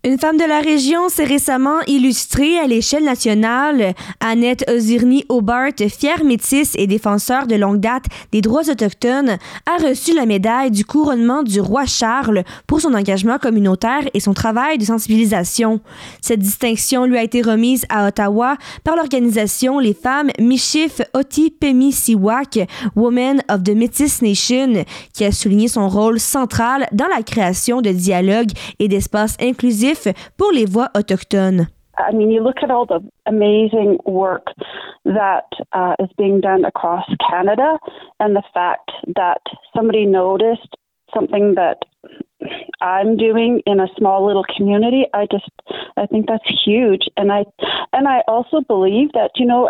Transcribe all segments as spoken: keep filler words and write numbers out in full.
Une femme de la région s'est récemment illustrée à l'échelle nationale. Annette Ozirny-Hobart, fière métisse et défenseur de longue date des droits autochtones, a reçu la médaille du couronnement du roi Charles pour son engagement communautaire et son travail de sensibilisation. Cette distinction lui a été remise à Ottawa par l'organisation Les Femmes Michif Otipemisiwak, Women of the Métis Nation, qui a souligné son rôle central dans la création de dialogues et d'espaces inclusifs pour les voix autochtones. I mean, you look at all the amazing work that uh, is being done across Canada, and the fact that somebody noticed something that I'm doing in a small little community, I just, I think that's huge. And I, and I also believe that, you know,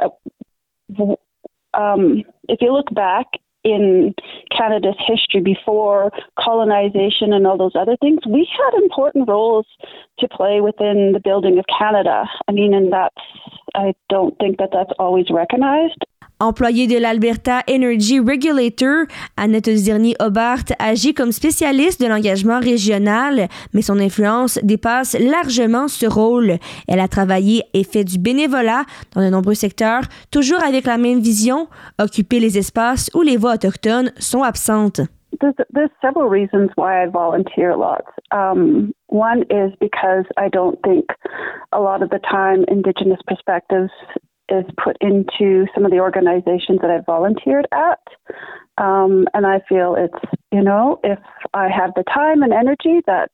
um, if you look back in Canada's history before colonization and all those other things, we had important roles to play within the building of Canada. I mean, and that's, I don't think that that's always recognized. Employée de l'Alberta Energy Regulator, Annette Ozirny-Hobart agit comme spécialiste de l'engagement régional, mais son influence dépasse largement ce rôle. Elle a travaillé et fait du bénévolat dans de nombreux secteurs, toujours avec la même vision, occuper les espaces où les voix autochtones sont absentes. There's, there's several reasons why I volunteer a lot. Um, one is because I don't think a lot of the time Indigenous perspectives is put into some of the organizations that I've volunteered at. Um, and I feel it's, you know, if I have the time and energy that,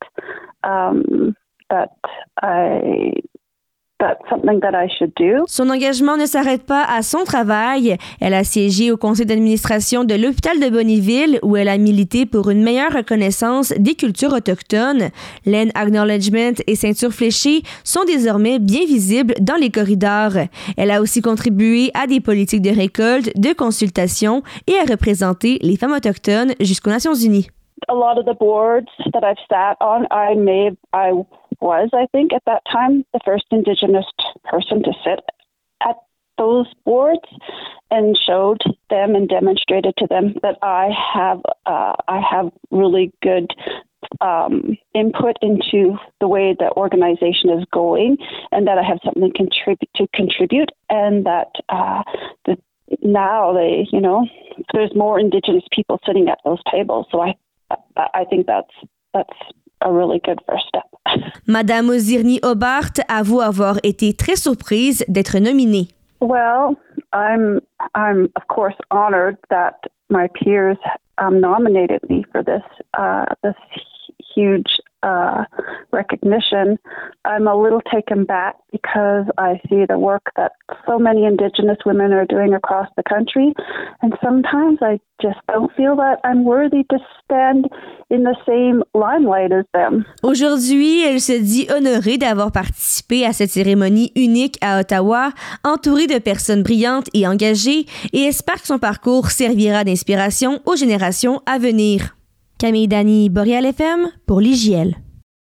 um, that I, that's something that I should do. Son engagement ne s'arrête pas à son travail. Elle a siégé au conseil d'administration de l'hôpital de Bonnyville où elle a milité pour une meilleure reconnaissance des cultures autochtones. Land Acknowledgement et Ceinture fléchée sont désormais bien visibles dans les corridors. Elle a aussi contribué à des politiques de récolte, de consultation et à représenter les femmes autochtones jusqu'aux Nations Unies. A lot of the boards that I've sat on, I may, I was, I think, at that time, the first Indigenous person to sit at those boards and showed them and demonstrated to them that I have, uh, I have really good um, input into the way the organization is going, and that I have something contribute to contribute, and that uh, the, now they, you know, there's more Indigenous people sitting at those tables. So I. I think that's that's a really good first step. Madame Ozirny-Hobart avoue avoir été très surprise d'être nominée. Well, I'm I'm of course honored that my peers um, nominated me for this uh, this huge uh, recognition. I'm a little taken back because I see the work that so many Indigenous women are doing across the country, and sometimes I just don't feel that I'm worthy to stand in the same limelight as them. Aujourd'hui, elle se dit honorée d'avoir participé à cette cérémonie unique à Ottawa, entourée de personnes brillantes et engagées, et espère que son parcours servira d'inspiration aux générations à venir. Camille Dany, Boréal F M, pour l'I J L.